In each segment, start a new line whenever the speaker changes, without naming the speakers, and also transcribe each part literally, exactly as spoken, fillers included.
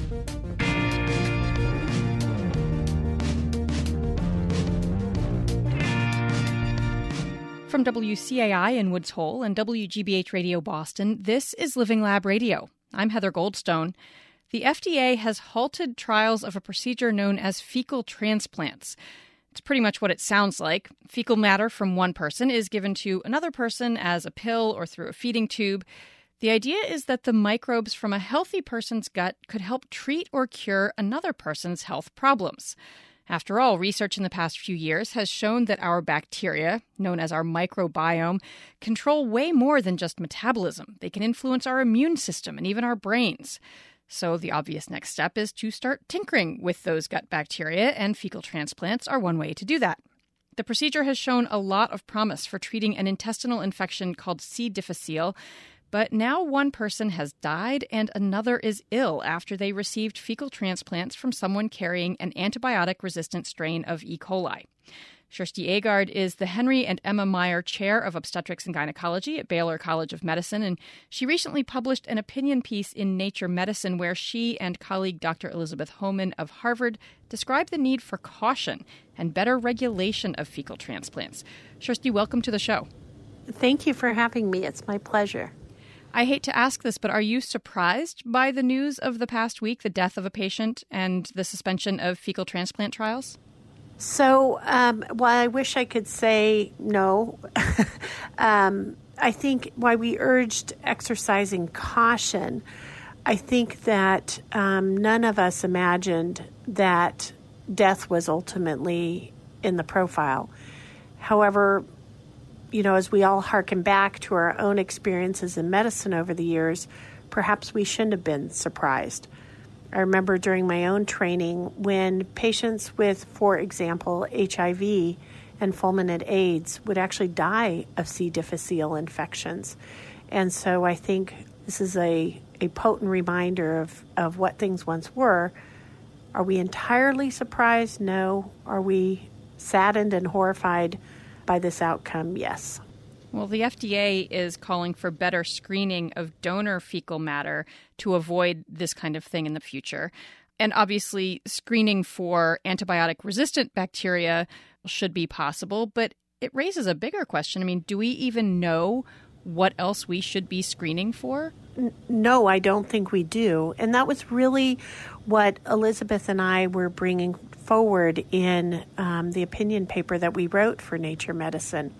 From W C A I in Woods Hole and W G B H Radio Boston, this is Living Lab Radio. I'm Heather Goldstone. The F D A has halted trials of a procedure known as fecal transplants. It's pretty much what it sounds like. Fecal matter from one person is given to another person as a pill or through a feeding tube. The idea is that the microbes from a healthy person's gut could help treat or cure another person's health problems. After all, research in the past few years has shown that our bacteria, known as our microbiome, control way more than just metabolism. They can influence our immune system and even our brains. So the obvious next step is to start tinkering with those gut bacteria, and fecal transplants are one way to do that. The procedure has shown a lot of promise for treating an intestinal infection called C. difficile, but now one person has died and another is ill after they received fecal transplants from someone carrying an antibiotic-resistant strain of E. coli. Kirsty Agard is the Henry and Emma Meyer Chair of Obstetrics and Gynecology at Baylor College of Medicine, and she recently published an opinion piece in Nature Medicine where she and colleague Doctor Elizabeth Homan of Harvard describe the need for caution and better regulation of fecal transplants. Kirsty, welcome to the show.
Thank you for having me. It's my pleasure.
I hate to ask this, but are you surprised by the news of the past week, the death of a patient and the suspension of fecal transplant trials?
So, um, while I wish I could say no, um, I think why we urged exercising caution, I think that um, none of us imagined that death was ultimately in the profile. However, you know, as we all hearken back to our own experiences in medicine over the years, perhaps we shouldn't have been surprised. I remember during my own training when patients with, for example, H I V and fulminant AIDS would actually die of C. difficile infections. And so I think this is a, a potent reminder of, of what things once were. Are we entirely surprised? No. Are we saddened and horrified by this outcome? Yes.
Well, the F D A is calling for better screening of donor fecal matter to avoid this kind of thing in the future. And obviously, screening for antibiotic-resistant bacteria should be possible, but it raises a bigger question. I mean, do we even know what else we should be screening for?
No, I don't think we do. And that was really what Elizabeth and I were bringing forward in um, the opinion paper that we wrote for Nature Medicine.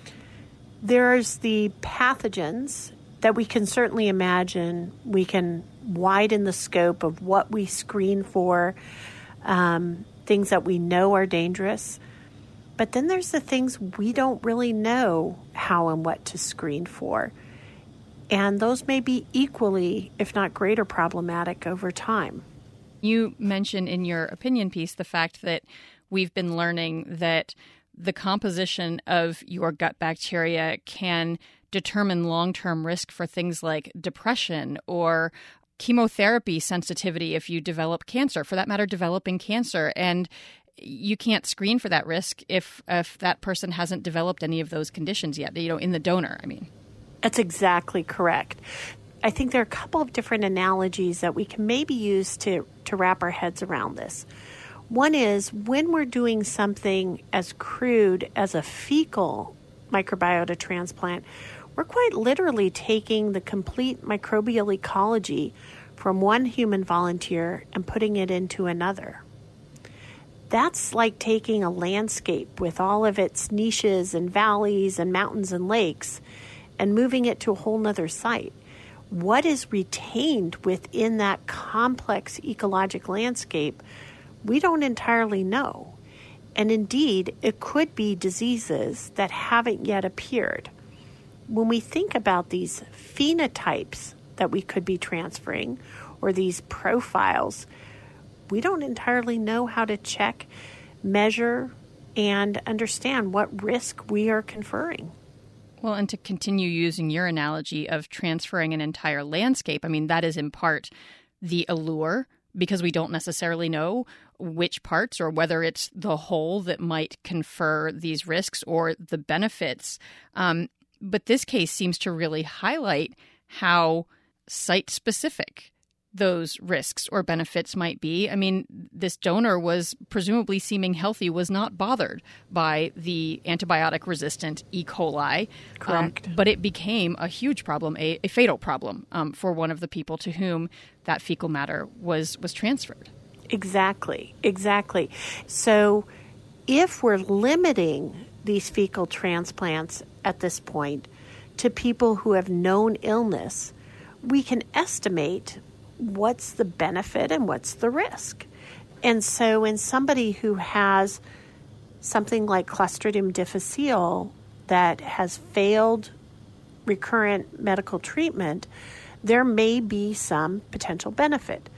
There's the pathogens that we can certainly imagine. We can widen the scope of what we screen for, um, things that we know are dangerous. But then there's the things we don't really know how and what to screen for. And those may be equally, if not greater, problematic over time.
You mentioned in your opinion piece the fact that we've been learning that the composition of your gut bacteria can determine long-term risk for things like depression or chemotherapy sensitivity if you develop cancer, for that matter, developing cancer. And you can't screen for that risk if if that person hasn't developed any of those conditions yet, you know, in the donor, I mean.
That's exactly correct. I think there are a couple of different analogies that we can maybe use to, to wrap our heads around this. One is when we're doing something as crude as a fecal microbiota transplant, we're quite literally taking the complete microbial ecology from one human volunteer and putting it into another. That's like taking a landscape with all of its niches and valleys and mountains and lakes and moving it to a whole nother site. What is retained within that complex ecologic landscape, we don't entirely know. And indeed, it could be diseases that haven't yet appeared. When we think about these phenotypes that we could be transferring or these profiles, we don't entirely know how to check, measure, and understand what risk we are conferring.
Well, and to continue using your analogy of transferring an entire landscape, I mean, that is in part the allure, because we don't necessarily know which parts or whether it's the whole that might confer these risks or the benefits. Um, but this case seems to really highlight how site-specific those risks or benefits might be. I mean, this donor was presumably seeming healthy, was not bothered by the antibiotic-resistant E. coli.
Correct.
Um, but it became a huge problem, a, a fatal problem um, for one of the people to whom that fecal matter was, was transferred.
Exactly, exactly. So if we're limiting these fecal transplants at this point to people who have known illness, we can estimate what's the benefit and what's the risk. And so in somebody who has something like Clostridium difficile that has failed recurrent medical treatment, there may be some potential benefit.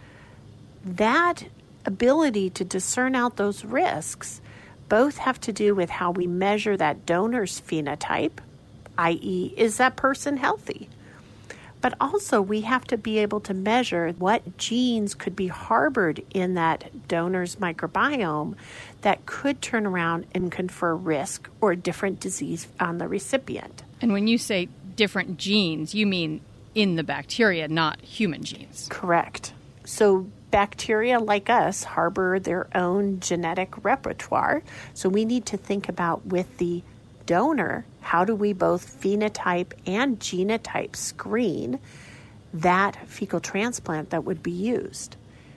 That ability to discern out those risks both have to do with how we measure that donor's phenotype, that is, is that person healthy? But also we have to be able to measure what genes could be harbored in that donor's microbiome that could turn around and confer risk or different disease on the recipient.
And when you say different genes, you mean in the bacteria, not human genes.
Correct. So bacteria like us harbor their own genetic repertoire. So we need to think about with the donor, how do we both phenotype and genotype screen that fecal transplant that would be used?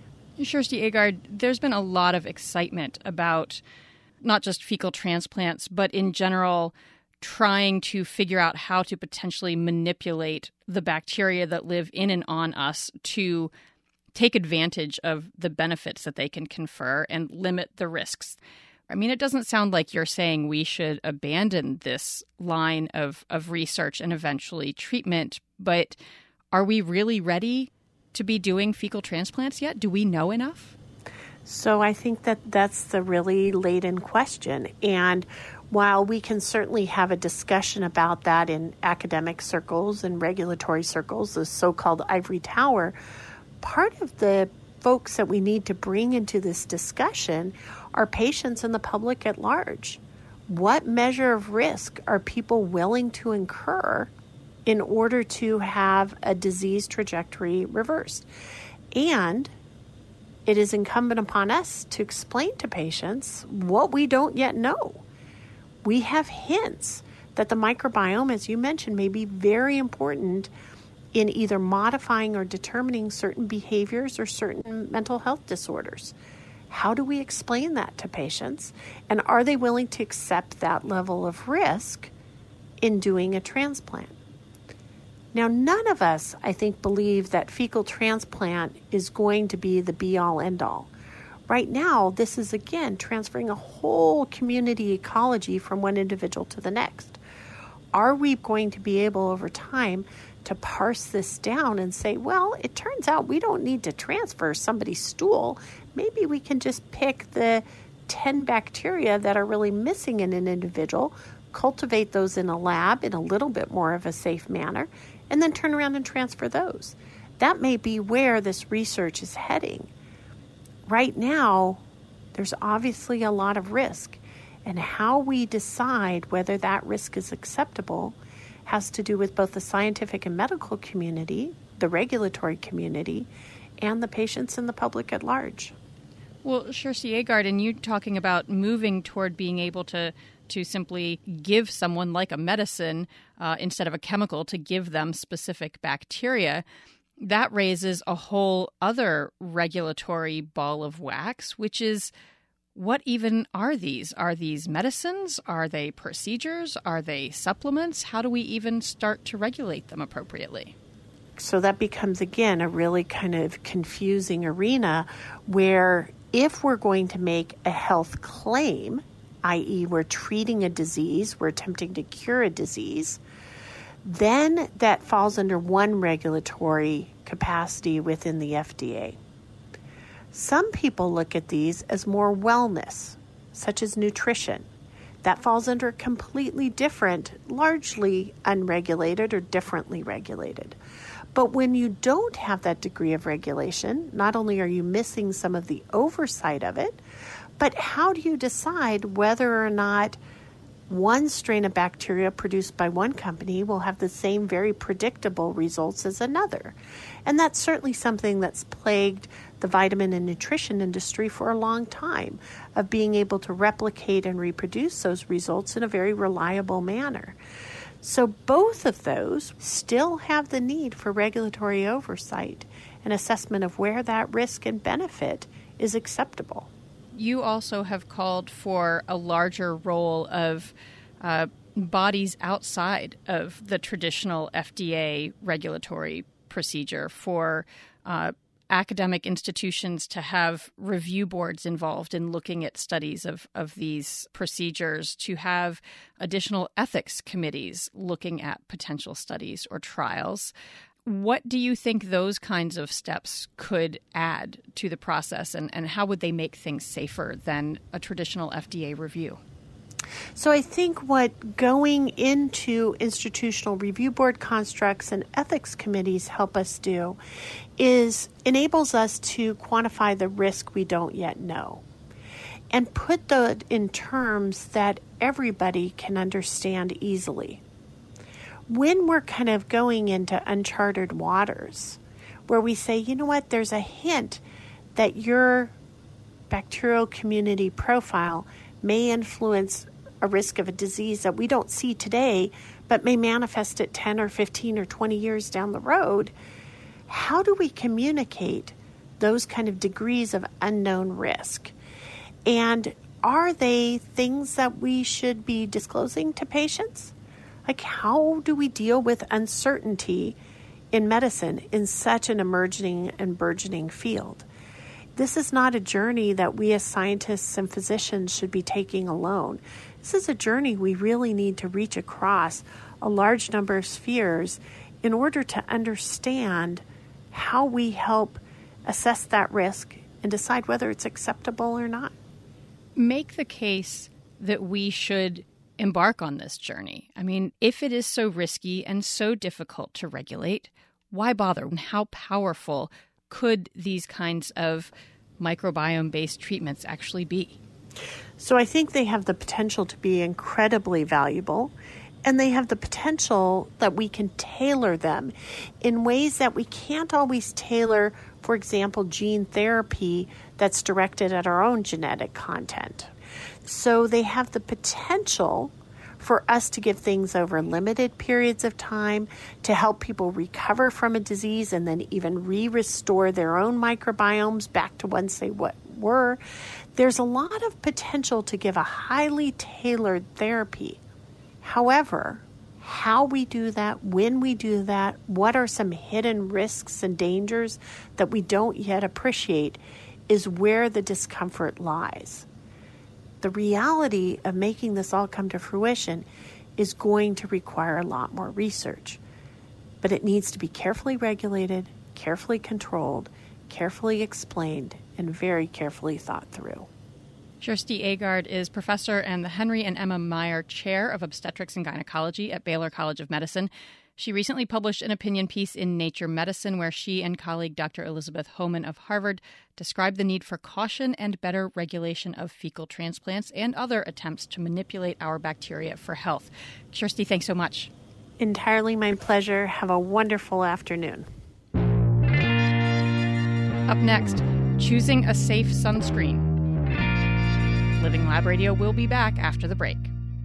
Kirsty Agard, there's been a lot of excitement about not just fecal transplants, but in general, trying to figure out how to potentially manipulate the bacteria that live in and on us to take advantage of the benefits that they can confer and limit the risks. I mean, it doesn't sound like you're saying we should abandon this line of, of research and eventually treatment, but are we really ready to be doing fecal transplants yet? Do we know enough?
So I think that that's the really laden question. And while we can certainly have a discussion about that in academic circles and regulatory circles, the so-called ivory tower, part of the folks that we need to bring into this discussion are patients and the public at large. What measure of risk are people willing to incur in order to have a disease trajectory reversed? And it is incumbent upon us to explain to patients what we don't yet know. We have hints that the microbiome, as you mentioned, may be very important in either modifying or determining certain behaviors or certain mental health disorders. How do we explain that to patients? And are they willing to accept that level of risk in doing a transplant? Now, none of us, I think, believe that fecal transplant is going to be the be-all, end-all. Right now, this is, again, transferring a whole community ecology from one individual to the next. Are we going to be able, over time, to parse this down and say, well, it turns out we don't need to transfer somebody's stool. Maybe we can just pick the ten bacteria that are really missing in an individual, cultivate those in a lab in a little bit more of a safe manner, and then turn around and transfer those. That may be where this research is heading. Right now, there's obviously a lot of risk, and how we decide whether that risk is acceptable has to do with both the scientific and medical community, the regulatory community, and the patients and the public at large.
Well, Kirsty Agard, and you talking about moving toward being able to to simply give someone like a medicine uh, instead of a chemical to give them specific bacteria, that raises a whole other regulatory ball of wax, which is, what even are these? Are these medicines? Are they procedures? Are they supplements? How do we even start to regulate them appropriately?
So that becomes, again, a really kind of confusing arena where if we're going to make a health claim, that is we're treating a disease, we're attempting to cure a disease, then that falls under one regulatory capacity within the F D A. Some people look at these as more wellness, such as nutrition. That falls under a completely different, largely unregulated or differently regulated. But when you don't have that degree of regulation, not only are you missing some of the oversight of it, but how do you decide whether or not One strain of bacteria produced by one company will have the same very predictable results as another. And that's certainly something that's plagued the vitamin and nutrition industry for a long time, of being able to replicate and reproduce those results in a very reliable manner. So both of those still have the need for regulatory oversight and assessment of where that risk and benefit is acceptable.
You also have called for a larger role of uh, bodies outside of the traditional F D A regulatory procedure, for uh, academic institutions to have review boards involved in looking at studies of, of these procedures, to have additional ethics committees looking at potential studies or trials. What do you think those kinds of steps could add to the process, and, and how would they make things safer than a traditional F D A review?
So I think what going into institutional review board constructs and ethics committees help us do is enables us to quantify the risk we don't yet know and put that in terms that everybody can understand easily. When we're kind of going into uncharted waters, where we say, you know what, there's a hint that your bacterial community profile may influence a risk of a disease that we don't see today, but may manifest at ten or fifteen or twenty years down the road, how do we communicate those kind of degrees of unknown risk? And are they things that we should be disclosing to patients? Like, how do we deal with uncertainty in medicine in such an emerging and burgeoning field? This is not a journey that we as scientists and physicians should be taking alone. This is a journey we really need to reach across a large number of spheres in order to understand how we help assess that risk and decide whether it's acceptable or not.
Make the case that we should embark on this journey. I mean, if it is so risky and so difficult to regulate, why bother? And how powerful could these kinds of microbiome-based treatments actually be?
So I think they have the potential to be incredibly valuable, and they have the potential that we can tailor them in ways that we can't always tailor, for example, gene therapy that's directed at our own genetic content. So they have the potential for us to give things over limited periods of time to help people recover from a disease and then even re-restore their own microbiomes back to once they were. There's a lot of potential to give a highly tailored therapy. However, how we do that, when we do that, what are some hidden risks and dangers that we don't yet appreciate is where the discomfort lies. The reality of making this all come to fruition is going to require a lot more research. But it needs to be carefully regulated, carefully controlled, carefully explained, and very carefully thought through.
Kjersti Aagaard is professor and the Henry and Emma Meyer Chair of Obstetrics and Gynecology at Baylor College of Medicine. She recently published an opinion piece in Nature Medicine where she and colleague Doctor Elizabeth Homan of Harvard described the need for caution and better regulation of fecal transplants and other attempts to manipulate our bacteria for health. Kjersti, thanks so much.
Entirely my pleasure. Have a wonderful afternoon.
Up next, choosing a safe sunscreen. Living Lab Radio will be back after the break.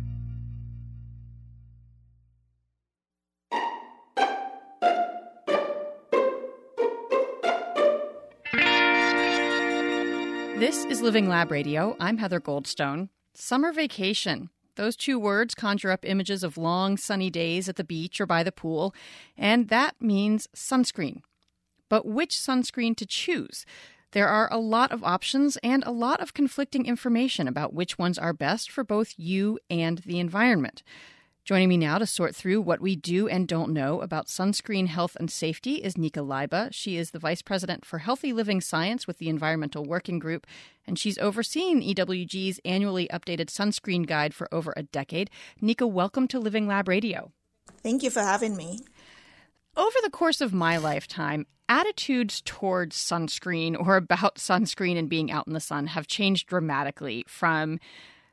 This is Living Lab Radio. I'm Heather Goldstone. Summer vacation. Those two words conjure up images of long, sunny days at the beach or by the pool, and that means sunscreen. But which sunscreen to choose? There are a lot of options and a lot of conflicting information about which ones are best for both you and the environment. Joining me now to sort through what we do and don't know about sunscreen health and safety is Nika Leiba. She is the Vice President for Healthy Living Science with the Environmental Working Group, and she's overseen E W G's annually updated sunscreen guide for over a decade. Nika, welcome to Living Lab Radio.
Thank you for having me.
Over the course of my lifetime, attitudes towards sunscreen or about sunscreen and being out in the sun have changed dramatically, from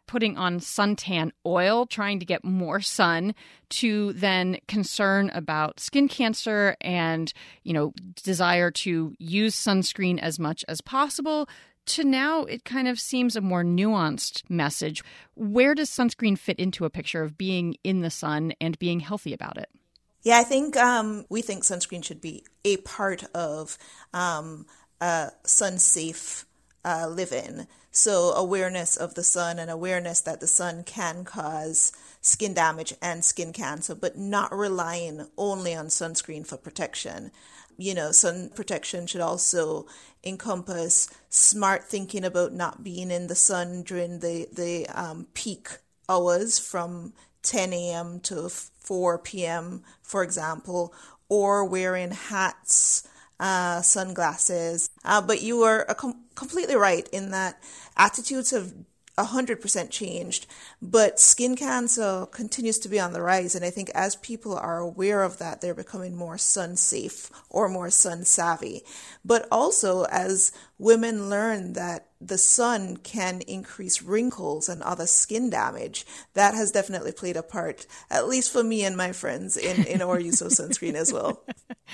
putting on suntan oil, trying to get more sun, to then concern about skin cancer and, you know, desire to use sunscreen as much as possible, to now it kind of seems a more nuanced message. Where does sunscreen fit into a picture of being in the sun and being healthy about it?
Yeah, I think um, we think sunscreen should be a part of um, a sun-safe uh, living. So awareness of the sun and awareness that the sun can cause skin damage and skin cancer, but not relying only on sunscreen for protection. You know, sun protection should also encompass smart thinking about not being in the sun during the, the um, peak hours from ten a.m. to four p.m., for example, or wearing hats, uh, sunglasses. Uh, but you are uh, com- completely right in that attitudes have one hundred percent changed, but skin cancer continues to be on the rise. And I think as people are aware of that, they're becoming more sun safe or more sun savvy. But also as women learn that the sun can increase wrinkles and other skin damage, that has definitely played a part, at least for me and my friends, in, in our use of sunscreen as well.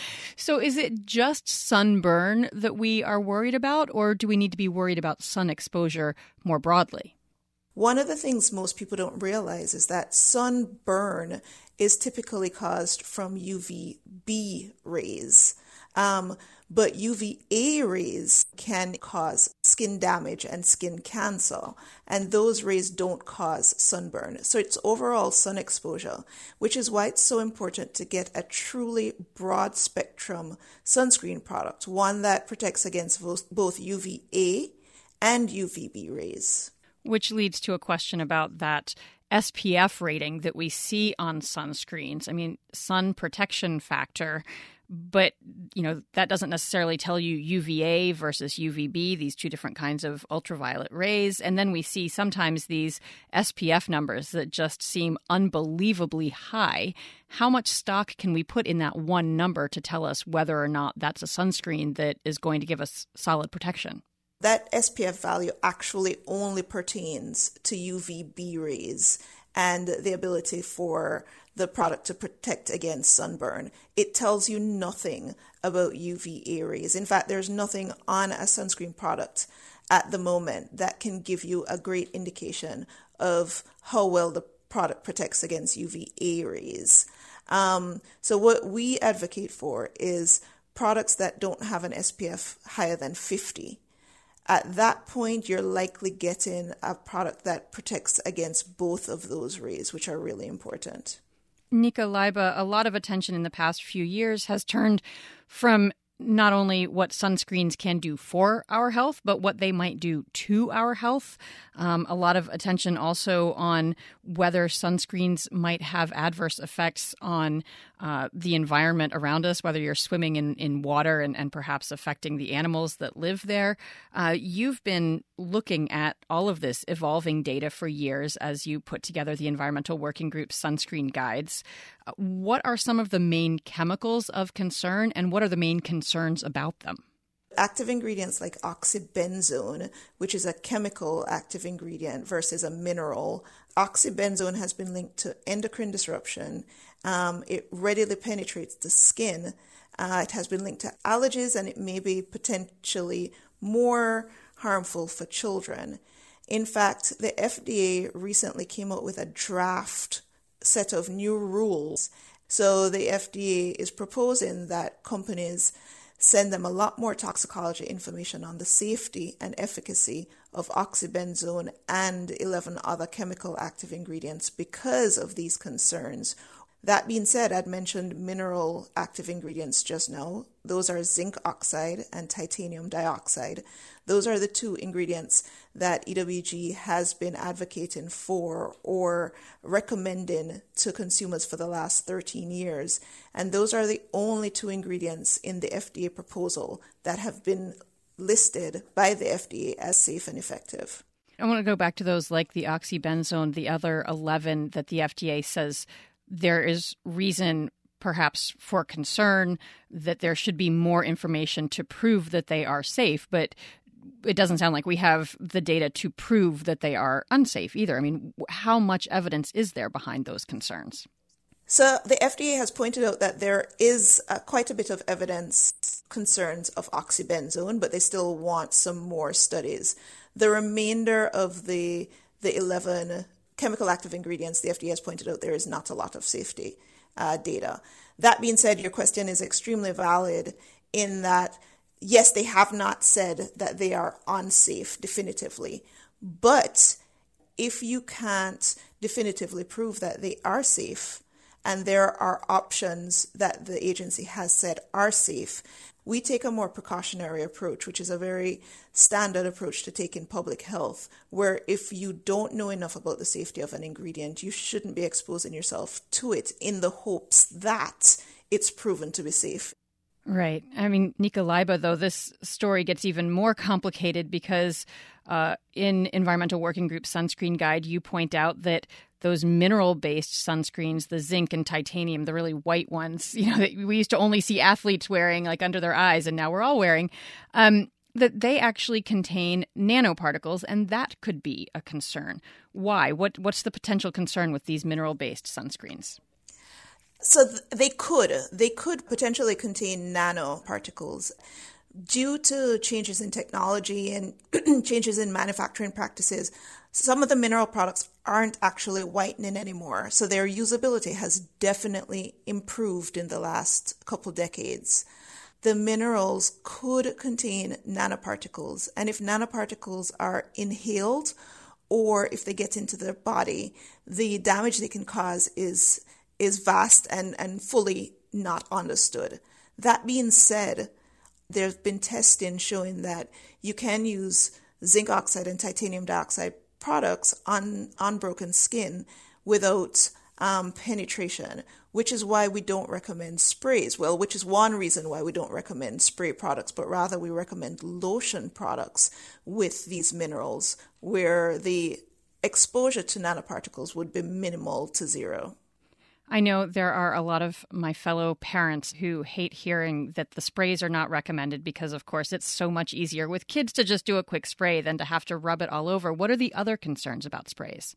So is it just sunburn that we are worried about, or do we need to be worried about sun exposure more broadly?
One of the things most people don't realize is that sunburn is typically caused from U V B rays. Um, but U V A rays can cause skin damage and skin cancer, and those rays don't cause sunburn. So it's overall sun exposure, which is why it's so important to get a truly broad spectrum sunscreen product, one that protects against both U V A and U V B rays.
Which leads to a question about that S P F rating that we see on sunscreens. I mean, sun protection factor, but, you know, that doesn't necessarily tell you U V A versus U V B, these two different kinds of ultraviolet rays. And then we see sometimes these S P F numbers that just seem unbelievably high. How much stock can we put in that one number to tell us whether or not that's a sunscreen that is going to give us solid protection?
That S P F value actually only pertains to U V B rays and the ability for the product to protect against sunburn. It tells you nothing about U V A rays. In fact, there's nothing on a sunscreen product at the moment that can give you a great indication of how well the product protects against U V A rays. Um, so what we advocate for is products that don't have an S P F higher than fifty. At that point, you're likely getting a product that protects against both of those rays, which are really important.
Nika Leiba, a lot of attention in the past few years has turned from not only what sunscreens can do for our health, but what they might do to our health. Um, a lot of attention also on whether sunscreens might have adverse effects on uh, the environment around us, whether you're swimming in, in water and, and perhaps affecting the animals that live there. Uh, you've been looking at all of this evolving data for years as you put together the Environmental Working Group's sunscreen guides. Uh, what are some of the main chemicals of concern, and what are the main concerns about them?
Active ingredients like oxybenzone, which is a chemical active ingredient versus a mineral. Oxybenzone has been linked to endocrine disruption. Um, it readily penetrates the skin. Uh, it has been linked to allergies, and it may be potentially more harmful for children. In fact, the F D A recently came out with a draft set of new rules. So the F D A is proposing that companies send them a lot more toxicology information on the safety and efficacy of oxybenzone and eleven other chemical active ingredients because of these concerns. That being said, I'd mentioned mineral active ingredients just now. Those are zinc oxide and titanium dioxide. Those are the two ingredients that E W G has been advocating for or recommending to consumers for the last thirteen years. And those are the only two ingredients in the F D A proposal that have been listed by the F D A as safe and effective.
I want to go back to those like the oxybenzone, the other eleven that the F D A says there is reason perhaps for concern that there should be more information to prove that they are safe. But it doesn't sound like we have the data to prove that they are unsafe either. I mean, how much evidence is there behind those concerns?
So the F D A has pointed out that there is uh, quite a bit of evidence concerns of oxybenzone, but they still want some more studies. The remainder of the the eleven chemical active ingredients, the F D A has pointed out there is not a lot of safety uh, data. That being said, your question is extremely valid in that, yes, they have not said that they are unsafe definitively, but if you can't definitively prove that they are safe, and there are options that the agency has said are safe, we take a more precautionary approach, which is a very standard approach to take in public health, where if you don't know enough about the safety of an ingredient, you shouldn't be exposing yourself to it in the hopes that it's proven to be safe.
Right. I mean, Nika Leiba, though, this story gets even more complicated because uh, in Environmental Working Group Sunscreen Guide, you point out that those mineral-based sunscreens, the zinc and titanium, the really white ones, you know, that we used to only see athletes wearing like under their eyes, and now we're all wearing, um, that they actually contain nanoparticles, and that could be a concern. Why? What What's the potential concern with these mineral-based sunscreens?
So th- they could. They could potentially contain nanoparticles. Due to changes in technology and changes in manufacturing practices, some of the mineral products aren't actually whitening anymore. So their usability has definitely improved in the last couple decades. The minerals could contain nanoparticles. And if nanoparticles are inhaled or if they get into their body, the damage they can cause is is vast and, and fully not understood. That being said, there's been testing showing that you can use zinc oxide and titanium dioxide products on, on broken skin without um, penetration, which is why we don't recommend sprays. Well, which is one reason why we don't recommend spray products, but rather we recommend lotion products with these minerals where the exposure to nanoparticles would be minimal to zero.
I know there are a lot of my fellow parents who hate hearing that the sprays are not recommended because, of course, it's so much easier with kids to just do a quick spray than to have to rub it all over. What are the other concerns about sprays?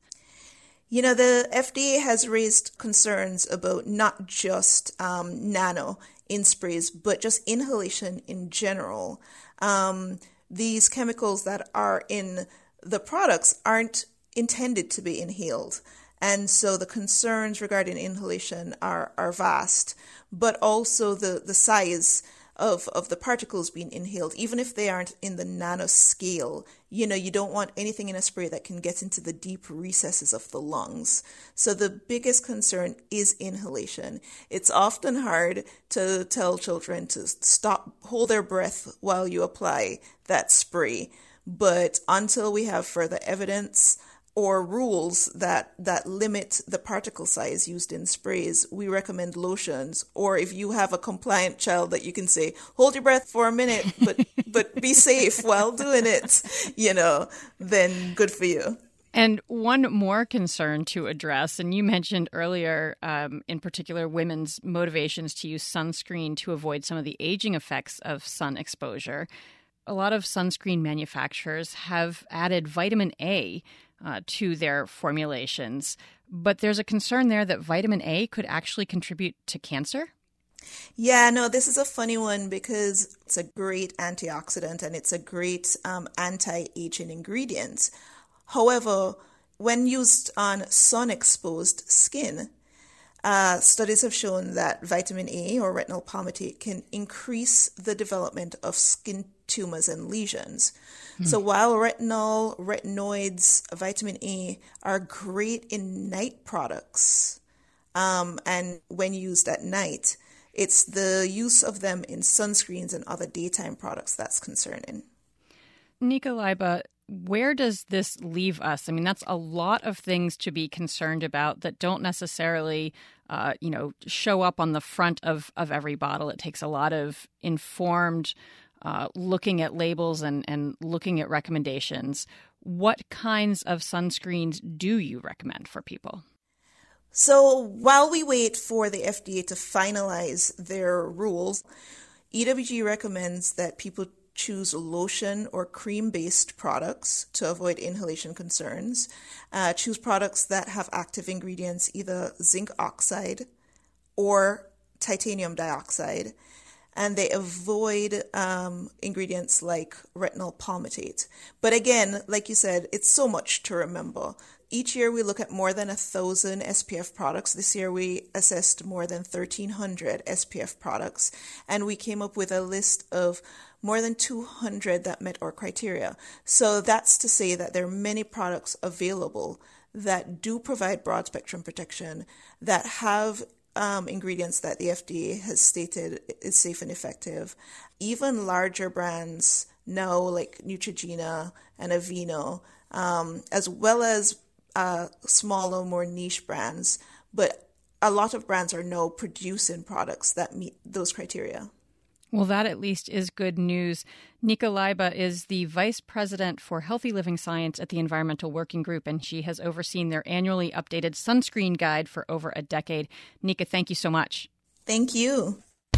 You know, the F D A has raised concerns about not just um, nano in sprays, but just inhalation in general. Um, these chemicals that are in the products aren't intended to be inhaled. And so the concerns regarding inhalation are, are vast, but also the, the size of, of the particles being inhaled, even if they aren't in the nanoscale. You know, you don't want anything in a spray that can get into the deep recesses of the lungs. So the biggest concern is inhalation. It's often hard to tell children to stop, hold their breath while you apply that spray. But until we have further evidence or rules that, that limit the particle size used in sprays, we recommend lotions. Or if you have a compliant child that you can say, hold your breath for a minute, but but be safe while doing it, you know, then good for you.
And one more concern to address, and you mentioned earlier, um, in particular, women's motivations to use sunscreen to avoid some of the aging effects of sun exposure. A lot of sunscreen manufacturers have added vitamin A Uh, to their formulations. But there's a concern there that vitamin A could actually contribute to cancer?
Yeah, no, this is a funny one because it's a great antioxidant and it's a great um, anti-aging ingredient. However, when used on sun-exposed skin, uh, studies have shown that vitamin A or retinol palmitate can increase the development of skin tumors and lesions. Hmm. So while retinol, retinoids, vitamin A are great in night products, um, and when used at night, it's the use of them in sunscreens and other daytime products that's concerning.
Nika Leiba, where does this leave us? I mean, that's a lot of things to be concerned about that don't necessarily, uh, you know, show up on the front of, of every bottle. It takes a lot of informed uh, looking at labels and, and looking at recommendations. What kinds of sunscreens do you recommend for people?
So while we wait for the F D A to finalize their rules, E W G recommends that people choose lotion or cream-based products to avoid inhalation concerns. Uh, choose products that have active ingredients, either zinc oxide or titanium dioxide. And they avoid um, ingredients like retinol palmitate. But again, like you said, it's so much to remember. Each year we look at more than a thousand S P F products. This year we assessed more than thirteen hundred S P F products, and we came up with a list of more than two hundred that met our criteria. So that's to say that there are many products available that do provide broad spectrum protection, that have um, ingredients that the F D A has stated is safe and effective. Even larger brands now, like Neutrogena and Aveeno, um, as well as Uh, smaller, more niche brands, but a lot of brands are now producing products that meet those criteria.
Well, that at least is good news. Nika Leiba is the Vice President for Healthy Living Science at the Environmental Working Group, and she has overseen their annually updated sunscreen guide for over a decade. Nika, thank you so much.
Thank you.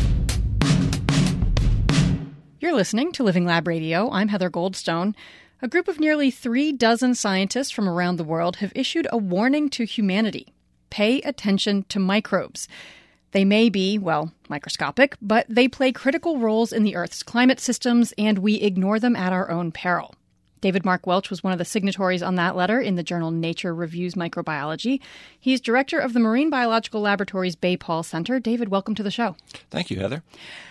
You're listening to Living Lab Radio. I'm Heather Goldstone. A group of nearly three dozen scientists from around the world have issued a warning to humanity. Pay attention to microbes. They may be, well, microscopic, but they play critical roles in the Earth's climate systems, and we ignore them at our own peril. David Mark Welch was one of the signatories on that letter in the journal Nature Reviews Microbiology. He's director of the Marine Biological Laboratory's Bay Paul Center. David, welcome to the show.
Thank you, Heather.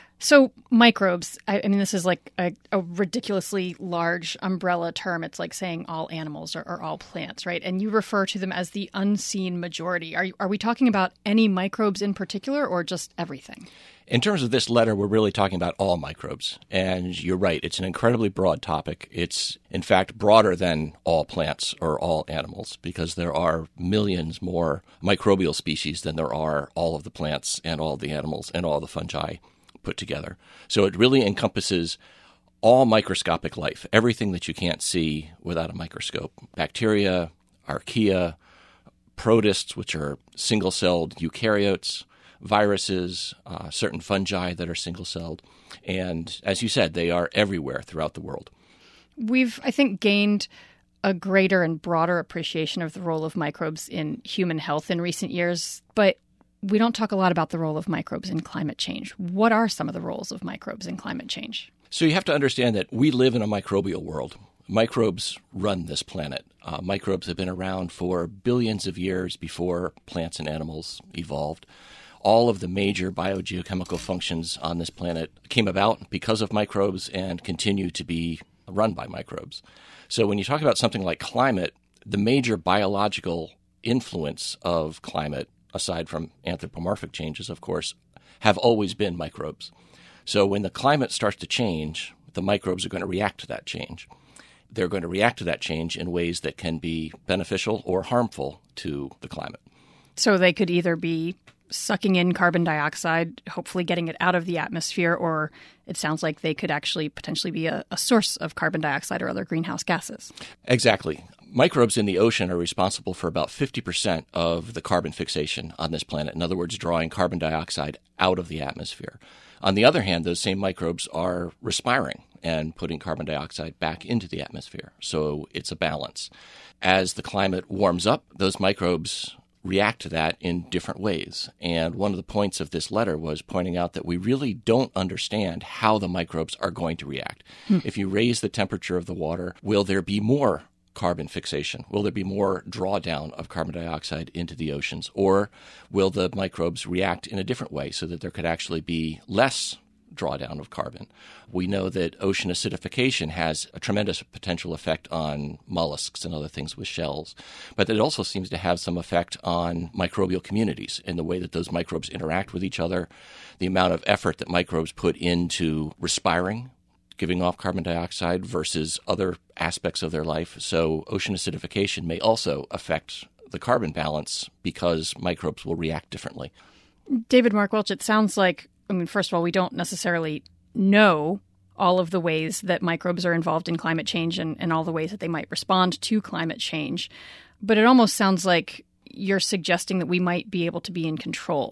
So microbes, I, I mean, this is like a, a ridiculously large umbrella term. It's like saying all animals or, or all plants, right? And you refer to them as the unseen majority. Are, are we talking about any microbes in particular or just everything?
In terms of this letter, we're really talking about all microbes. And you're right, it's an incredibly broad topic. It's, in fact, broader than all plants or all animals because there are millions more microbial species than there are all of the plants and all of the animals and all the fungi put together. So it really encompasses all microscopic life, everything that you can't see without a microscope. Bacteria, archaea, protists, which are single-celled eukaryotes, viruses, uh, certain fungi that are single-celled. And as you said, they are everywhere throughout the world.
We've, I think, gained a greater and broader appreciation of the role of microbes in human health in recent years, but we don't talk a lot about the role of microbes in climate change. What are some of the roles of microbes in climate change?
So you have to understand that we live in a microbial world. Microbes run this planet. Uh, microbes have been around for billions of years before plants and animals evolved. All of the major biogeochemical functions on this planet came about because of microbes and continue to be run by microbes. So when you talk about something like climate, the major biological influence of climate, aside from anthropomorphic changes, of course, have always been microbes. So when the climate starts to change, the microbes are going to react to that change. They're going to react to that change in ways that can be beneficial or harmful to the climate.
So they could either be sucking in carbon dioxide, hopefully getting it out of the atmosphere, or it sounds like they could actually potentially be a, a source of carbon dioxide or other greenhouse gases.
Exactly. Microbes in the ocean are responsible for about fifty percent of the carbon fixation on this planet. In other words, drawing carbon dioxide out of the atmosphere. On the other hand, those same microbes are respiring and putting carbon dioxide back into the atmosphere. So it's a balance. As the climate warms up, those microbes react to that in different ways. And one of the points of this letter was pointing out that we really don't understand how the microbes are going to react. Hmm. If you raise the temperature of the water, will there be more carbon fixation? Will there be more drawdown of carbon dioxide into the oceans? Or will the microbes react in a different way so that there could actually be less drawdown of carbon? We know that ocean acidification has a tremendous potential effect on mollusks and other things with shells, but it also seems to have some effect on microbial communities in the way that those microbes interact with each other, the amount of effort that microbes put into respiring, giving off carbon dioxide versus other aspects of their life. So ocean acidification may also affect the carbon balance because microbes will react differently.
David Mark Welch, it sounds like, I mean, first of all, we don't necessarily know all of the ways that microbes are involved in climate change and, and all the ways that they might respond to climate change. But it almost sounds like you're suggesting that we might be able to be in control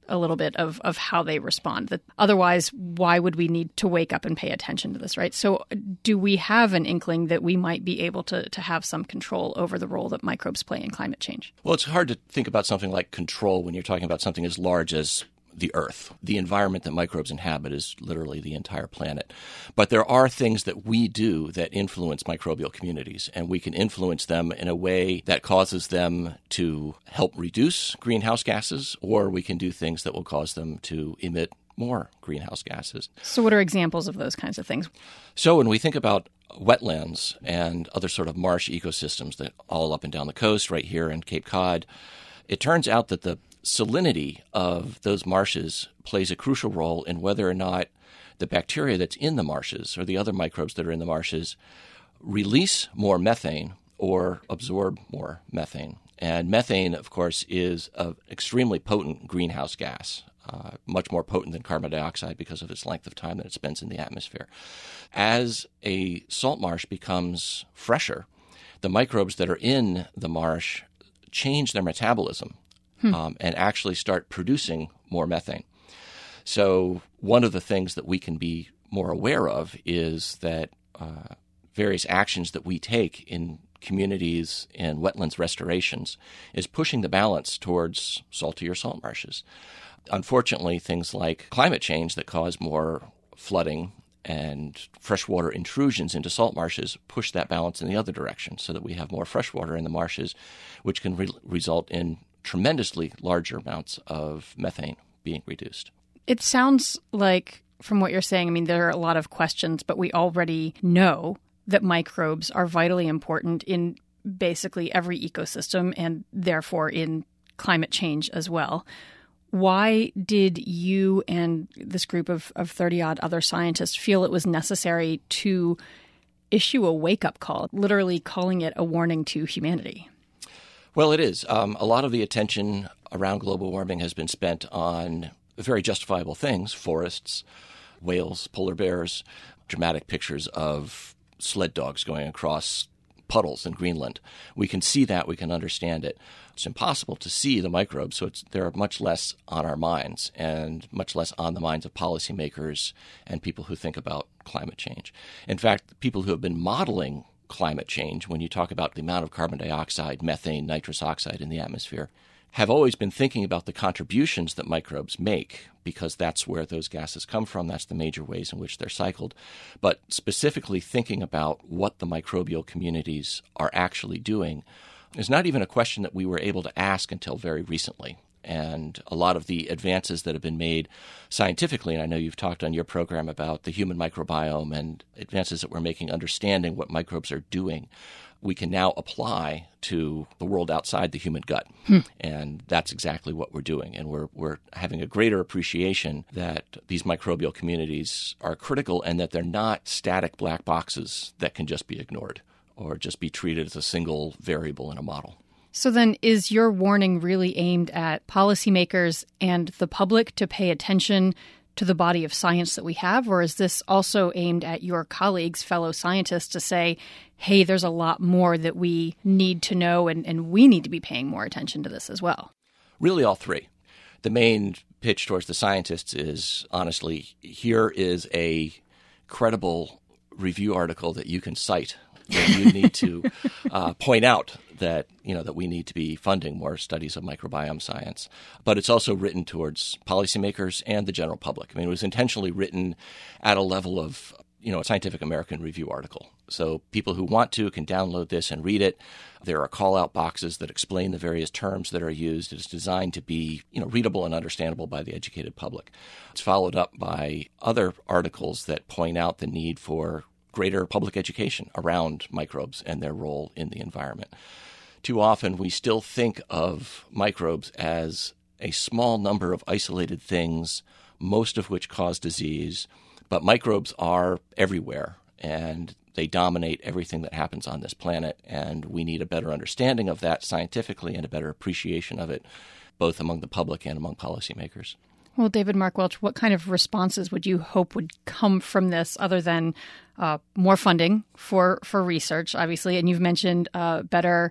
a little bit of, of how they respond. That otherwise, why would we need to wake up and pay attention to this, right? So do we have an inkling that we might be able to, to have some control over the role that microbes play in climate change?
Well, it's hard to think about something like control when you're talking about something as large as the Earth. The environment that microbes inhabit is literally the entire planet. But there are things that we do that influence microbial communities, and we can influence them in a way that causes them to help reduce greenhouse gases, or we can do things that will cause them to emit more greenhouse gases.
So what are examples of those kinds of things?
So when we think about wetlands and other sort of marsh ecosystems that all up and down the coast, right here in Cape Cod, it turns out that the salinity of those marshes plays a crucial role in whether or not the bacteria that's in the marshes or the other microbes that are in the marshes release more methane or absorb more methane. And methane, of course, is an extremely potent greenhouse gas, uh, much more potent than carbon dioxide because of its length of time that it spends in the atmosphere. As a salt marsh becomes fresher, the microbes that are in the marsh change their metabolism. Hmm. Um, and actually start producing more methane. So one of the things that we can be more aware of is that uh, various actions that we take in communities and wetlands restorations is pushing the balance towards saltier salt marshes. Unfortunately, things like climate change that cause more flooding and freshwater intrusions into salt marshes push that balance in the other direction so that we have more freshwater in the marshes, which can re- result in tremendously larger amounts of methane being reduced.
It sounds like, from what you're saying, I mean, there are a lot of questions, but we already know that microbes are vitally important in basically every ecosystem and therefore in climate change as well. Why did you and this group of, of thirty-odd other scientists feel it was necessary to issue a wake-up call, literally calling it a warning to humanity?
Well, it is. Um, a lot of the attention around global warming has been spent on very justifiable things, forests, whales, polar bears, dramatic pictures of sled dogs going across puddles in Greenland. We can see that. We can understand it. It's impossible to see the microbes, so it's, they're much less on our minds and much less on the minds of policymakers and people who think about climate change. In fact, people who have been modeling climate change, when you talk about the amount of carbon dioxide, methane, nitrous oxide in the atmosphere, have always been thinking about the contributions that microbes make because that's where those gases come from. That's the major ways in which they're cycled. But specifically thinking about what the microbial communities are actually doing is not even a question that we were able to ask until very recently. And a lot of the advances that have been made scientifically, and I know you've talked on your program about the human microbiome and advances that we're making understanding what microbes are doing, we can now apply to the world outside the human gut. Hmm. And that's exactly what we're doing. And we're we're having a greater appreciation that these microbial communities are critical and that they're not static black boxes that can just be ignored or just be treated as a single variable in a model.
So then is your warning really aimed at policymakers and the public to pay attention to the body of science that we have, or is this also aimed at your colleagues, fellow scientists, to say, hey, there's a lot more that we need to know and, and we need to be paying more attention to this as well?
Really all three. The main pitch towards the scientists is, honestly, here is a credible review article that you can cite. That you need to uh, point out that, you know, that we need to be funding more studies of microbiome science. But it's also written towards policymakers and the general public. I mean, it was intentionally written at a level of, you know, a Scientific American review article. So people who want to can download this and read it. There are call-out boxes that explain the various terms that are used. It's designed to be, you know, readable and understandable by the educated public. It's followed up by other articles that point out the need for greater public education around microbes and their role in the environment. Too often, we still think of microbes as a small number of isolated things, most of which cause disease, but microbes are everywhere, and they dominate everything that happens on this planet, and we need a better understanding of that scientifically and a better appreciation of it, both among the public and among policymakers.
Well, David Mark Welch, what kind of responses would you hope would come from this other than uh, more funding for, for research, obviously? And you've mentioned uh, better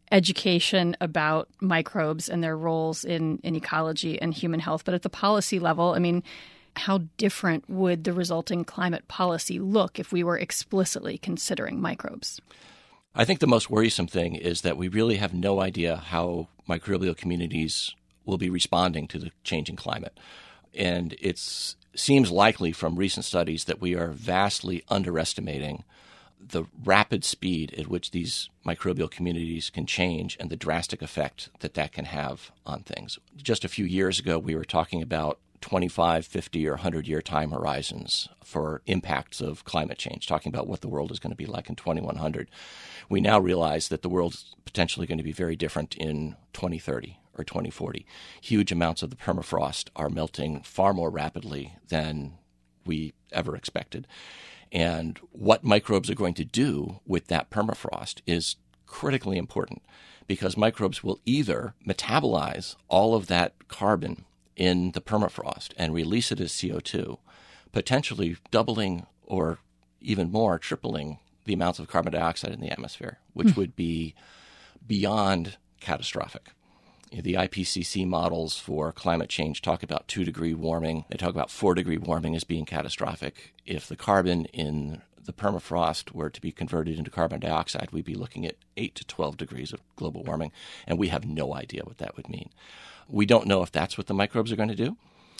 education about microbes and their roles in, in ecology and human health. But at the policy level, I mean, how different would the resulting climate policy look if we were explicitly considering microbes?
I think the most worrisome thing is that we really have no idea how microbial communities will be responding to the changing climate. And it seems likely from recent studies that we are vastly underestimating the rapid speed at which these microbial communities can change and the drastic effect that that can have on things. Just a few years ago, we were talking about twenty-five, fifty, or one hundred-year time horizons for impacts of climate change, talking about what the world is going to be like in twenty-one hundred. We now realize that the world's potentially going to be very different in twenty thirty or twenty forty. Huge amounts of the permafrost are melting far more rapidly than we ever expected. And what microbes are going to do with that permafrost is critically important, because microbes will either metabolize all of that carbon in the permafrost and release it as C O two, potentially doubling or even more, tripling the amounts of carbon dioxide in the atmosphere, which mm. would be beyond catastrophic. The I P C C models for climate change talk about two-degree warming. They talk about four-degree warming as being catastrophic. If the carbon in the permafrost were to be converted into carbon dioxide, we'd be looking at eight to twelve degrees of global warming, and we have no idea what that would mean. We don't know if that's what the microbes are going to do,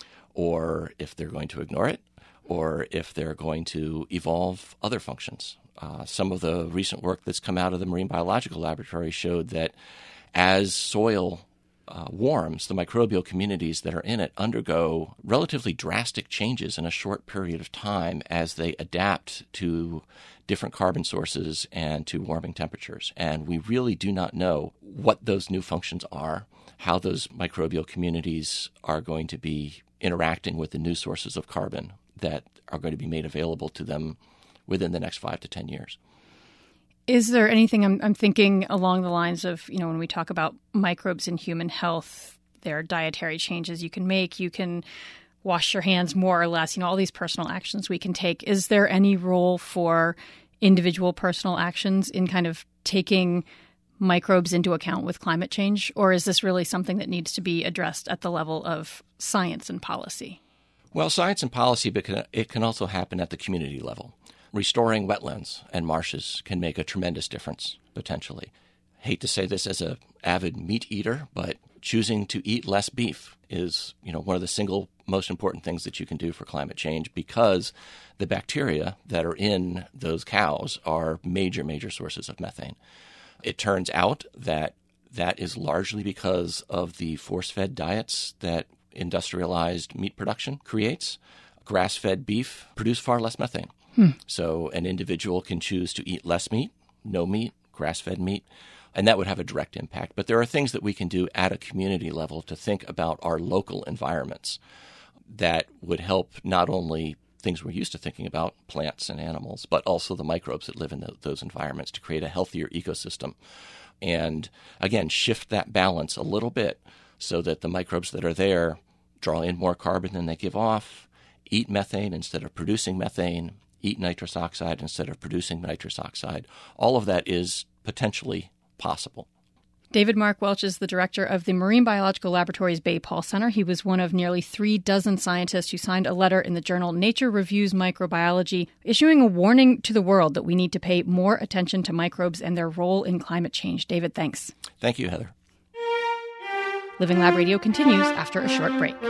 or if they're going to ignore it, or if they're going to evolve other functions. Uh, some of the recent work that's come out of the Marine Biological Laboratory showed that as soil uh, warms, the microbial communities that are in it undergo relatively drastic changes in a short period of time as they adapt to different carbon sources and to warming temperatures. And we really do not know what those new functions are, how those microbial communities are going to be interacting with the new sources of carbon that are going to be made available to them within the next five to ten years.
Is there anything I'm, I'm thinking along the lines of, you know, when we talk about microbes in human health, there are dietary changes you can make. You can wash your hands more or less, you know, all these personal actions we can take. Is there any role for individual personal actions in kind of taking microbes into account with climate change? Or is this really something that needs to be addressed at the level of science and policy?
Well, science and policy, but it can also happen at the community level. Restoring wetlands and marshes can make a tremendous difference, potentially. Hate to say this as an avid meat eater, but choosing to eat less beef is, you know, one of the single most important things that you can do for climate change, because the bacteria that are in those cows are major, major sources of methane. It turns out that that is largely because of the force-fed diets that industrialized meat production creates. Grass-fed beef produce far less methane. Hmm. So an individual can choose to eat less meat, no meat, grass-fed meat, and that would have a direct impact. But there are things that we can do at a community level to think about our local environments that would help not only things we're used to thinking about, plants and animals, but also the microbes that live in the, those environments to create a healthier ecosystem. And again, shift that balance a little bit so that the microbes that are there draw in more carbon than they give off, eat methane instead of producing methane, eat nitrous oxide instead of producing nitrous oxide. All of that is potentially possible.
David Mark Welch is the director of the Marine Biological Laboratory's Bay-Paul Center. He was one of nearly three dozen scientists who signed a letter in the journal Nature Reviews Microbiology, issuing a warning to the world that we need to pay more attention to microbes and their role in climate change. David, thanks.
Thank you, Heather.
Living Lab Radio continues after a short break.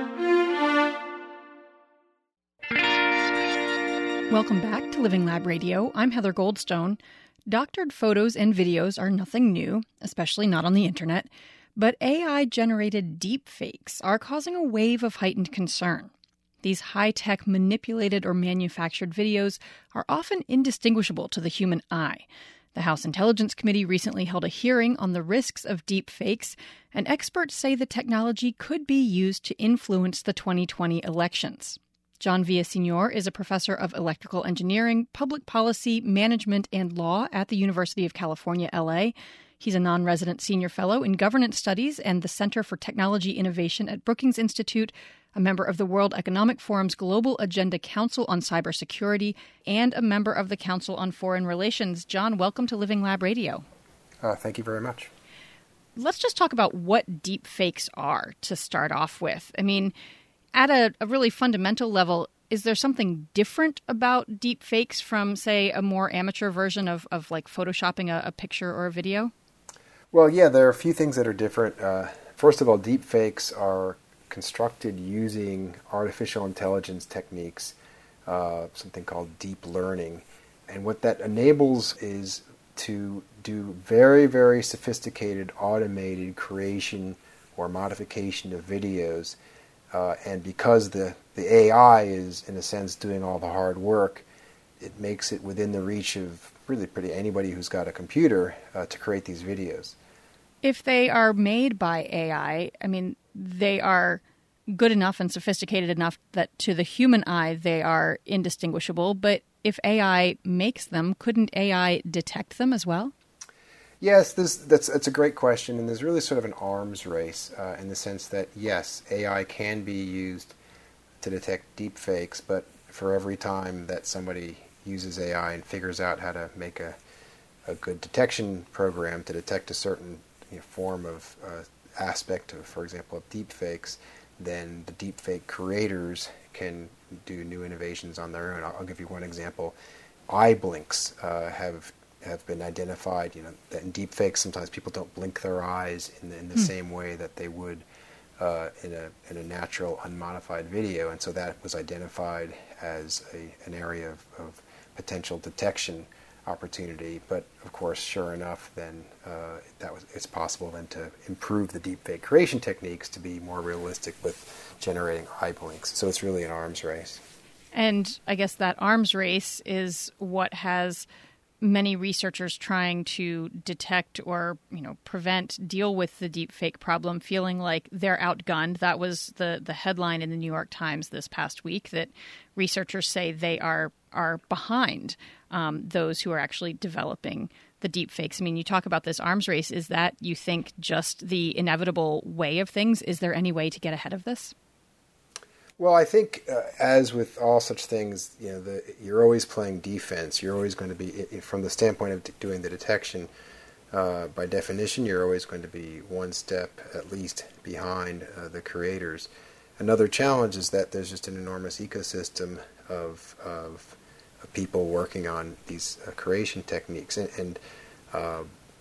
Welcome back to Living Lab Radio. I'm Heather Goldstone. Doctored photos and videos are nothing new, especially not on the internet, but A I-generated deepfakes are causing a wave of heightened concern. These high-tech manipulated or manufactured videos are often indistinguishable to the human eye. The House Intelligence Committee recently held a hearing on the risks of deepfakes, and experts say the technology could be used to influence the twenty twenty elections. John Villaseñor is a professor of electrical engineering, public policy, management, and law at the University of California, L A. He's a non-resident senior fellow in governance studies and the Center for Technology Innovation at Brookings Institute, a member of the World Economic Forum's Global Agenda Council on Cybersecurity, and a member of the Council on Foreign Relations. John, welcome to Living Lab Radio.
Uh, thank you very much.
Let's just talk about what deep fakes are to start off with. I mean, at a, a really fundamental level, is there something different about deep fakes from, say, a more amateur version of, of like photoshopping a, a picture or a video?
Well, yeah, there are a few things that are different. Uh, first of all, deep fakes are constructed using artificial intelligence techniques, uh, something called deep learning. And what that enables is to do very, very sophisticated automated creation or modification of videos. Uh, and because the, the A I is, in a sense, doing all the hard work, it makes it within the reach of really pretty anybody who's got a computer uh, to create these videos.
If they are made by A I, I mean, they are good enough and sophisticated enough that to the human eye they are indistinguishable. But if A I makes them, couldn't A I detect them as well?
Yes, this, that's, that's a great question, and there's really sort of an arms race uh, in the sense that, yes, A I can be used to detect deep fakes, but for every time that somebody uses A I and figures out how to make a, a good detection program to detect a certain you know, form of uh, aspect of, for example, of deep fakes, then the deep fake creators can do new innovations on their own. I'll, I'll give you one example. Eye blinks uh, have have been identified. You know, that in deep fakes, sometimes people don't blink their eyes in the, in the hmm. same way that they would uh, in a in a natural, unmodified video, and so that was identified as a an area of, of potential detection opportunity. But of course, sure enough, then uh, that was it's possible then to improve the deepfake creation techniques to be more realistic with generating eye blinks. So it's really an arms race.
And I guess that arms race is what has many researchers trying to detect or, you know, prevent, deal with the deepfake problem, feeling like they're outgunned. That was the the headline in the New York Times this past week, that researchers say they are are behind um, those who are actually developing the deepfakes. I mean, you talk about this arms race. Is that, you think, just the inevitable way of things? Is there any way to get ahead of this?
Well, I think, uh, as with all such things, you know, the, you're always playing defense. You're always going to be, from the standpoint of d- doing the detection, uh, by definition, you're always going to be one step at least behind uh, the creators. Another challenge is that there's just an enormous ecosystem of of, of people working on these uh, creation techniques, and, and uh,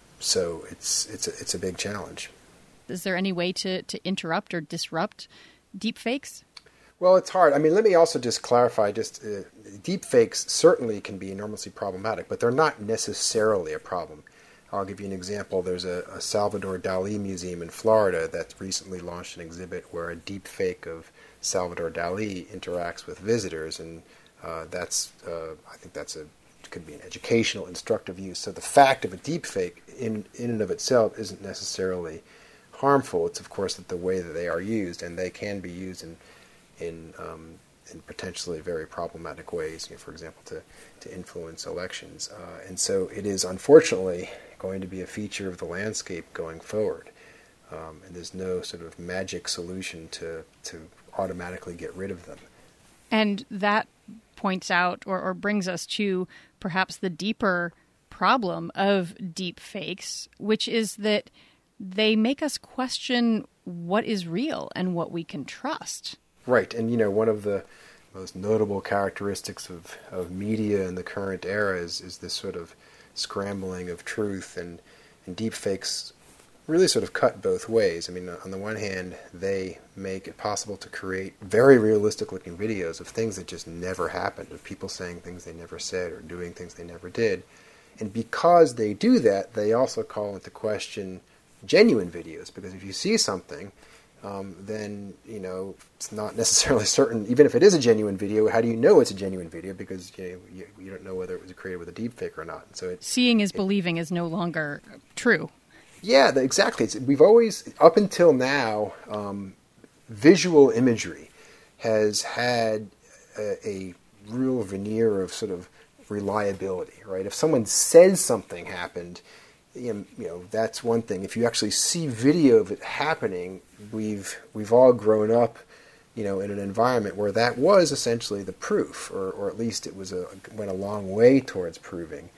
so it's it's a, it's a big challenge.
Is there any way to, to interrupt or disrupt deepfakes?
Well, it's hard. I mean, let me also just clarify, just uh, deepfakes certainly can be enormously problematic, but they're not necessarily a problem. I'll give you an example. There's a, a Salvador Dali museum in Florida that recently launched an exhibit where a deepfake of Salvador Dali interacts with visitors, and uh, that's, uh, I think that's a, could be an educational, instructive use. So the fact of a deepfake in, in and of itself isn't necessarily harmful. It's, of course, that the way that they are used, and they can be used in in um, in potentially very problematic ways, you know, for example, to, to influence elections. Uh, and so it is, unfortunately, going to be a feature of the landscape going forward. Um, and there's no sort of magic solution to, to automatically get rid of them.
And that points out or, or brings us to perhaps the deeper problem of deep fakes, which is that they make us question what is real and what we can trust.
Right, and you know, one of the most notable characteristics of, of media in the current era is, is this sort of scrambling of truth, and, and deepfakes really sort of cut both ways. I mean, on the one hand, they make it possible to create very realistic-looking videos of things that just never happened, of people saying things they never said or doing things they never did. And because they do that, they also call into question genuine videos, because if you see something, Um, then, you know, it's not necessarily certain, even if it is a genuine video, how do you know it's a genuine video? Because you know, you, you don't know whether it was created with a deepfake or not. So it,
Seeing is
it,
believing is no longer true.
Yeah, the, exactly. It's, we've always, up until now, um, visual imagery has had a, a real veneer of sort of reliability, right? If someone says something happened, you know, that's one thing. If you actually see video of it happening, we've we've all grown up, you know, in an environment where that was essentially the proof, or, or at least it was a went a long way towards proving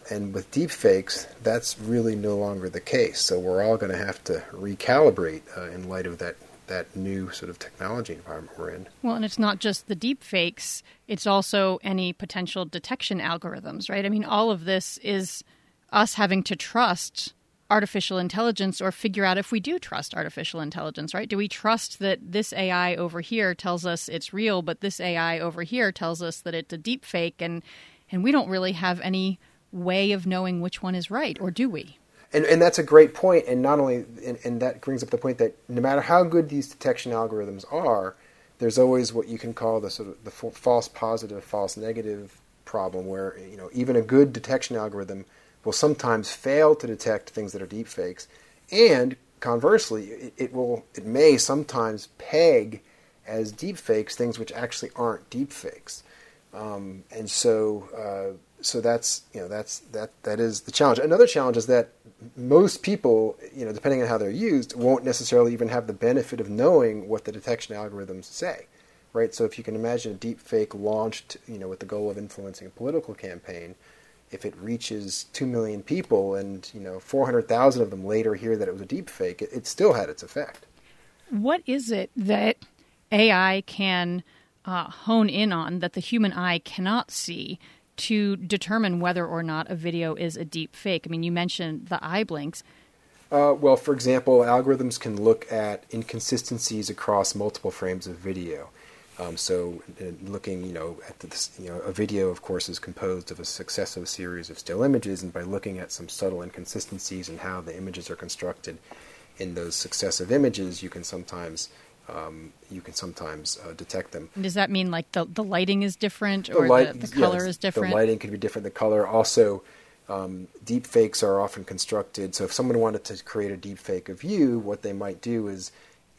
and with deepfakes, that's really no longer the case. So we're all going to have to recalibrate uh, in light of that, that new sort of technology environment we're in.
Well, and it's not just the deepfakes, it's also any potential detection algorithms, right? I mean, all of this is us having to trust artificial intelligence or figure out if we do trust artificial intelligence, right? Do we trust that this A I over here tells us it's real, but this A I over here tells us that it's a deep fake, and, and we don't really have any way of knowing which one is right, or do we?
And, and that's a great point, and not only, and, and that brings up the point that no matter how good these detection algorithms are, there's always what you can call the sort of the false positive, false negative problem, where, you know, even a good detection algorithm will sometimes fail to detect things that are deep fakes, and conversely, it, it will it may sometimes peg as deep fakes things which actually aren't deep fakes, um, and so uh, so that's you know that's that that is the challenge. Another challenge is that most people, you know, depending on how they're used, won't necessarily even have the benefit of knowing what the detection algorithms say, right? So if you can imagine a deep fake launched, you know, with the goal of influencing a political campaign. If it reaches two million people and, you know, four hundred thousand of them later hear that it was a deep fake, it, it still had its effect.
What is it that A I can uh, hone in on that the human eye cannot see to determine whether or not a video is a deep fake? I mean, you mentioned the eye blinks.
Uh, well, for example, algorithms can look at inconsistencies across multiple frames of video. Um, so uh, looking, you know, at this, you know, a video, of course, is composed of a successive series of still images, and by looking at some subtle inconsistencies in how the images are constructed in those successive images, you can sometimes um, you can sometimes uh, detect them.
Does that mean like the, the lighting is different,
the
or
light,
the, the color
yes,
is different?
The lighting can be different. The color also. Um, deep fakes are often constructed. So if someone wanted to create a deep fake of you, what they might do is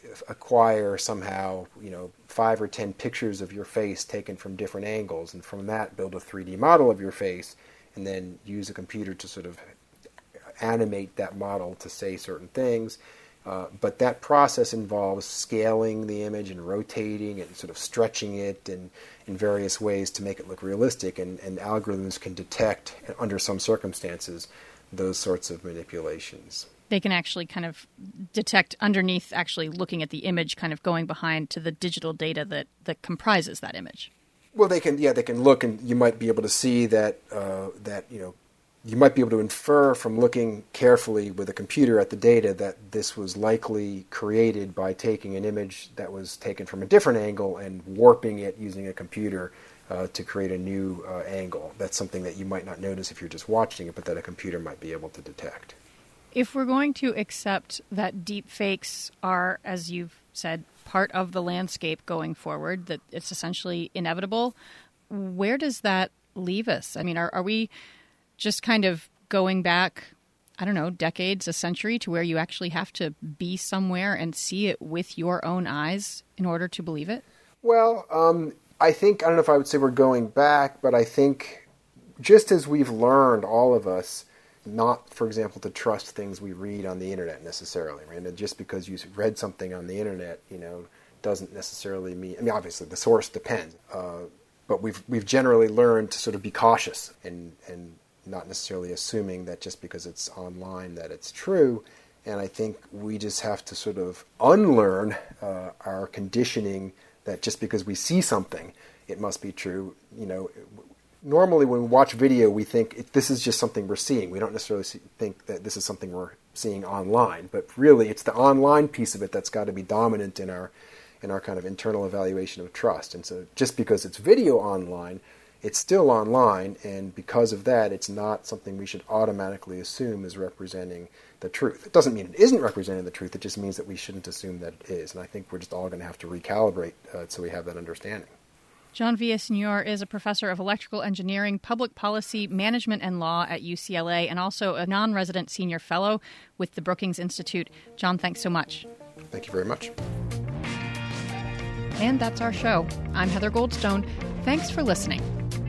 acquire somehow, you know, five or ten pictures of your face taken from different angles, and from that build a three D model of your face, and then use a computer to sort of animate that model to say certain things. Uh, but that process involves scaling the image and rotating and sort of stretching it and in various ways to make it look realistic, and, and algorithms can detect, under some circumstances, those sorts of manipulations.
They can actually kind of detect underneath, actually looking at the image, kind of going behind to the digital data that, that comprises that image.
Well, they can, yeah, they can look, and you might be able to see that, uh, that, you know, you might be able to infer from looking carefully with a computer at the data that this was likely created by taking an image that was taken from a different angle and warping it using a computer uh, to create a new uh, angle. That's something that you might not notice if you're just watching it, but that a computer might be able to detect.
If we're going to accept that deep fakes are, as you've said, part of the landscape going forward, that it's essentially inevitable, where does that leave us? I mean, are, are we just kind of going back, I don't know, decades, a century, to where you actually have to be somewhere and see it with your own eyes in order to believe it?
Well, um, I think, I don't know if I would say we're going back, but I think just as we've learned, all of us, not, for example, to trust things we read on the internet necessarily. Right? And just because you read something on the internet, you know, doesn't necessarily mean, I mean, obviously the source depends, uh, but we've we've generally learned to sort of be cautious and and not necessarily assuming that just because it's online that it's true. And I think we just have to sort of unlearn uh, our conditioning that just because we see something, it must be true. You know, normally when we watch video, we think this is just something we're seeing. We don't necessarily see, think that this is something we're seeing online. But really, it's the online piece of it that's got to be dominant in our in our kind of internal evaluation of trust. And so just because it's video online, it's still online, and because of that, it's not something we should automatically assume is representing the truth. It doesn't mean it isn't representing the truth, it just means that we shouldn't assume that it is. And I think we're just all going to have to recalibrate uh, so we have that understanding.
John Villaseñor is a professor of electrical engineering, public policy, management, and law at U C L A, and also a non-resident senior fellow with the Brookings Institute. John, thanks so much.
Thank you very much.
And that's our show. I'm Heather Goldstone. Thanks for listening.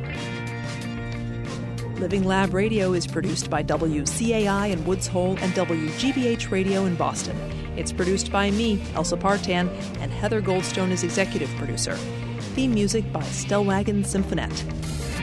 Living Lab Radio is produced by W C A I in Woods Hole and W G B H Radio in Boston. It's produced by me, Elsa Partan, and Heather Goldstone is executive producer. Theme music by Stellwagen Symphonette.